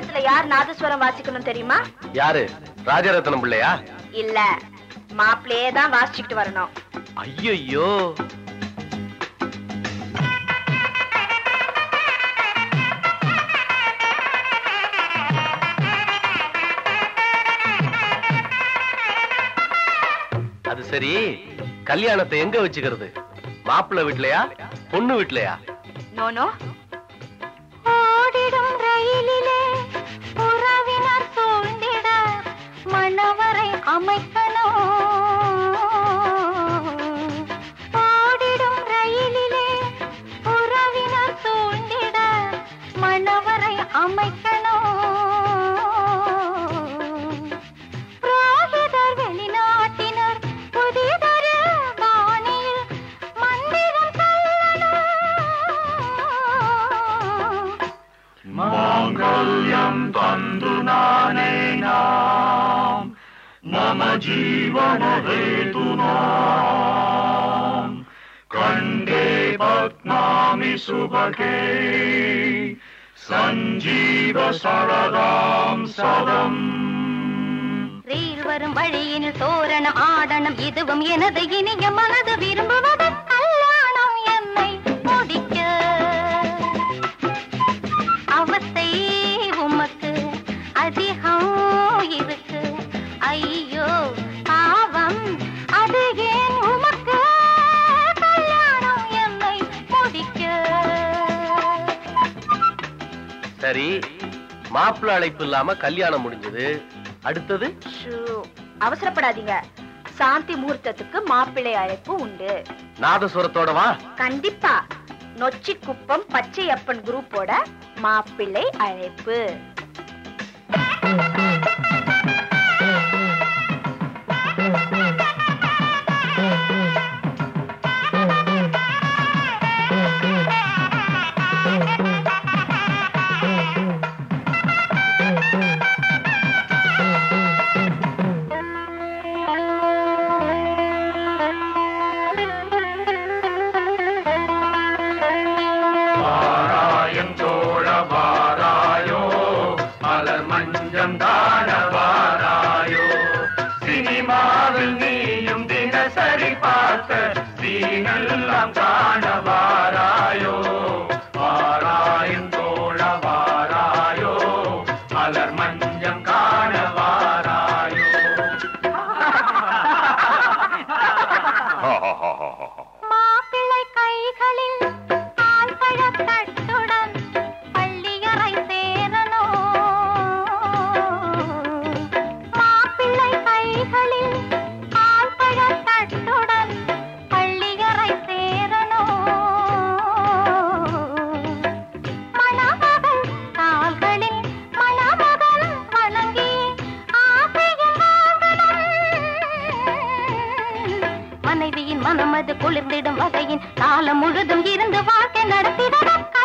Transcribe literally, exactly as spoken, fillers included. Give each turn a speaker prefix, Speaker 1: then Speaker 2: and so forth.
Speaker 1: கல்யாணத்துல யார் நாதஸ்வரம் வாசிக்கணும் தெரியுமா?
Speaker 2: யாரு? ராஜரத்னம் பிள்ளையா?
Speaker 1: இல்ல, மாப்பிள்ளையே தான் வாசிச்சுக்கிட்டு வரணும்.
Speaker 2: ஐயோ, அது சரி, கல்யாணத்தை எங்க வச்சுக்கிறது? மாப்பிள்ளை வீட்லயா, பொண்ணு வீட்லயா?
Speaker 1: நோனோ, ஓடிடும் ரயிலிலே உறவினர் சூழ்ந்திட மணவரை அமைக்கணும். ஓடிடும் ரயிலிலே உறவினர் சூழ்ந்திட மணவரை அமைக்கணும். புரோகிதர் வெளிநாட்டினர் புதிதொரு பாணியில் மந்திரம் சொல்லணும்.
Speaker 3: மாங்கல்யம் தந்து நானேனா மம ஜீவன ஹேதுனா கண்டே பத்மாமி சுபகே சஞ்சீவ சரதாம் சதம்.
Speaker 1: ரயில் வரும் வழியினில் தோரணம் ஆடணும், இதுவும் எனது இனிய மனது விரும்புவது. கல்யாணம் என்னை முடிக்க அவஸ்தை உமக்கு அதிகம் இருக்கு. ஐயோ பாவம், அது ஏன் உமக்கு? கல்யாணம் என்னை முடிக்க.
Speaker 2: சரி, மாப்பிள்ளை அழைப்பு இல்லாம கல்யாணம் முடிஞ்சது, அடுத்தது?
Speaker 1: அவசரப்படாதீங்க, சாந்தி முகூர்த்தத்துக்கு மாப்பிள்ளை அழைப்பு உண்டு.
Speaker 2: நாதஸ்வரத்தோட வா.
Speaker 1: கண்டிப்பா. நொச்சி குப்பம் பச்சையப்பன் குரூப்போட மாப்பிள்ளை அழைப்பு.
Speaker 3: தானவாராயோ சினிமாவில் நீயும் தினசரி பார்த்த சீனெல்லாம் காணவாராயோ. வாராயும் தோழ வாராயோ, மலர் மஞ்சம் காணவாராயோ.
Speaker 1: மாப்பிள்ளை கைகளில் பால் பழத்தட்டுடன் பள்ளியறை சேரணும். மாப்பிள்ளை கைகளில் பால் பழத்தட்டுடன் பள்ளியறை சேரணும். மணமகள் கால்களில் மணமகன் வணங்கி ஆசையில் வாங்கணும். மனைவியின் மனமது குளிர்ந்திடும் வகையின் காலம் முழுதும் இருந்து வாழ்க்கை நடத்திட